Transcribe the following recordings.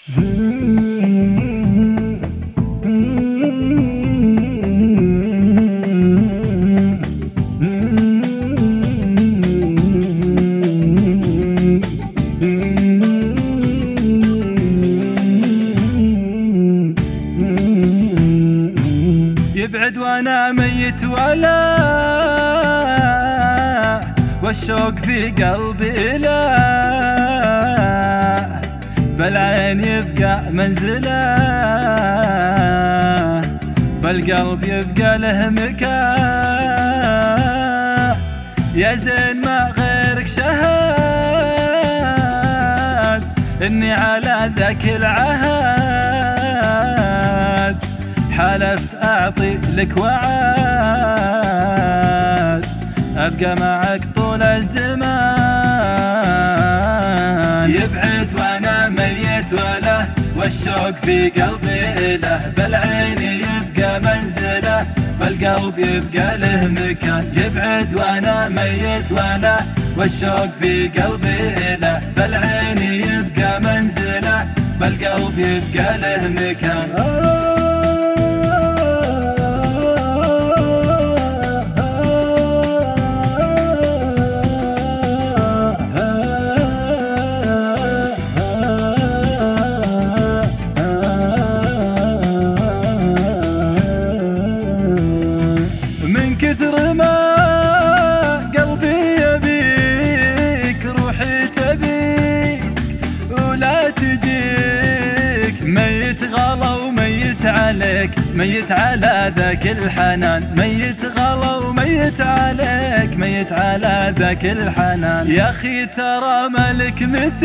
يبعد وانا ميت ولا والشوق في قلبي لا، بالعين يبقى منزله بالقلب يبقى له مكان. يا زين ما غيرك شهد اني على ذاك العهد حلفت اعطي لك وعد ابقى معك طول الزمان. يبعد وانا ميت وله والشوق في قلبي له، بالعين يبقى منزله بالقلب يبقى له مكان. يبعد وانا ميت وله والشوق في قلبي له، بالعين يبقى منزله بالقلب يبقى له مكان. كثر ما قلبي يبيك روحي تبيك ولا تجيك، ميت غلا وميت عليك ميت على ذاك الحنان، ميت غلا وميت عليك ميت على ذاك الحنان. يا أخي ترى ملك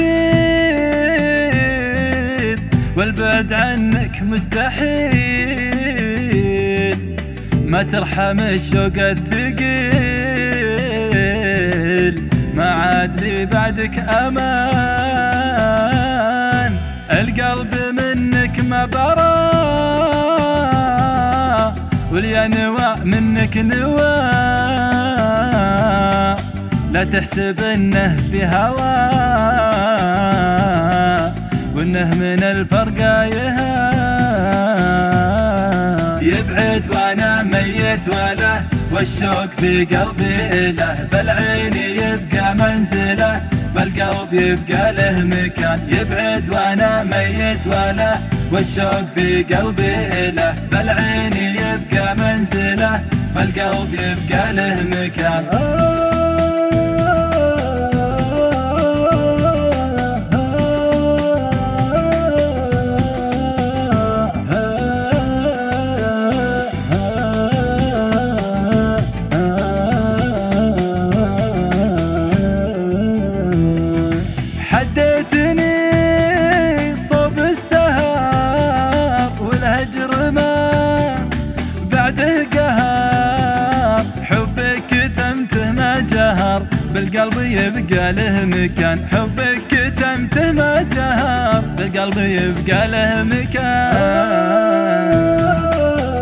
مثيل والبعد عنك مستحيل، ما ترحم الشوق الثقيل ما عاد لي بعدك امان. القلب منك ما برا واليا نوى منك نوى، لا تحسب انه في هوى وانه من الفرقة يهان. يبعد وانا ميت وله والشوق في قلبي له، بالعين يبقى منزله بالقلب يبقى له مكان. يبعد وانا ميت وله والشوق في قلبي له، بالعين يبقى منزله بالقلب يبقى له مكان. حديتني صوب السهر والهجر ما بعده قهر، حبك كتمته ما جهر بالقلب يبقى له مكان. حبك كتمته ما جهر بالقلب يبقى له مكان.